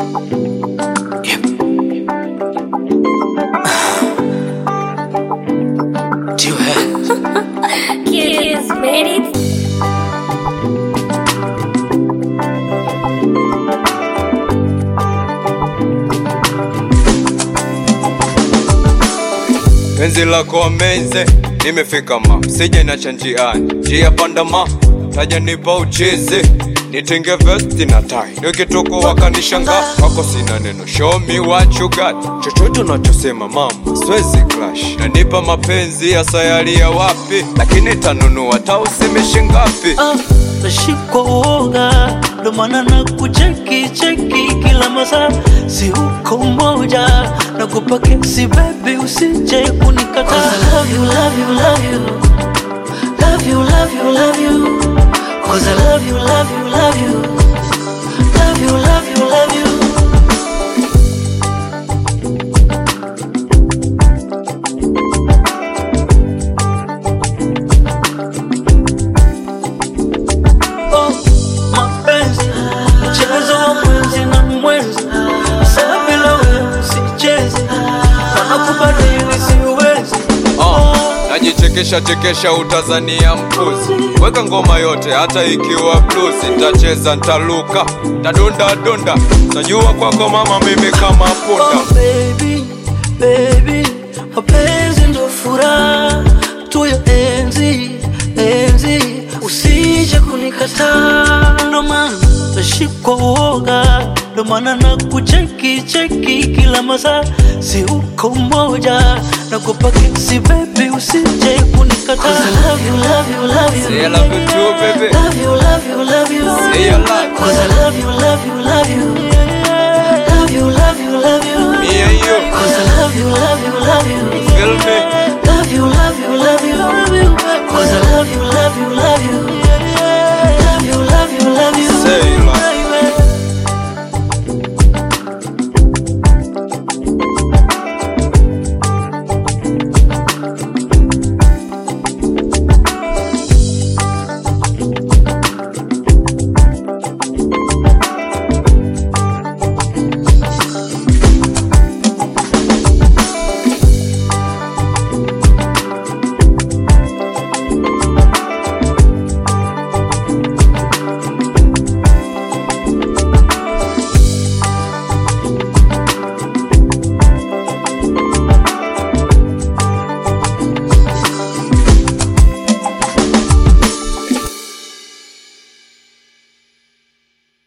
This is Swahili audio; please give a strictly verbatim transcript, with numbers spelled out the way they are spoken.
Yep. Two hands. Kiss, made it. Penzi lako ameze, nimefika ma sije na chanjiani, njia panda ma taja nipa uchizi, nitenge vesti na tai, nikitoko wakanishanga, wako sina neno, show me what you got, chochote unachosema mama, swezi clash, na nipa mapenzi ya sayari ya wapi, lakini tanunua tausimishi ngapi. Ah, nashikwa uoga, ndo maana na kucheki cheki kila masaa, si uko moja, na kupake si baby usije kunikata. Cause I love you, love you, love you, love you, love you, love you. Cause I love you, love you, love you, love you, love you, love you. Oh, mapenzi, mchezo wa mwenzi na mwenzi, sasa bila wewe sichezi, wanakubadili siwezi. Uh, najichekesha chekesha utazania mpuzi, weka ngoma yote hata ikiwa blues, nitacheza ntaluka tadonda donda, najua kwako mama mimi kama punda. Oh baby, baby, mapenzi ndo furaha tu ya enzi, enzi, usije kunikataa. Ndo maana nashikwa uoga, ndo maana na kucheki cheki kila masaa, si uko moja, na kupake si baby usije kunikataa. Cause I love you, love you, love you. Say I love you too, baby. Love you, love you, love you. Say I love you. Cause I love you, love you, love you. Love you, love you, love you. Me and you. Cause I love you, love you, love you. Feel me? Love you, love you, love you. Cause I love you, love you, love you. Love you, love you, love you. Say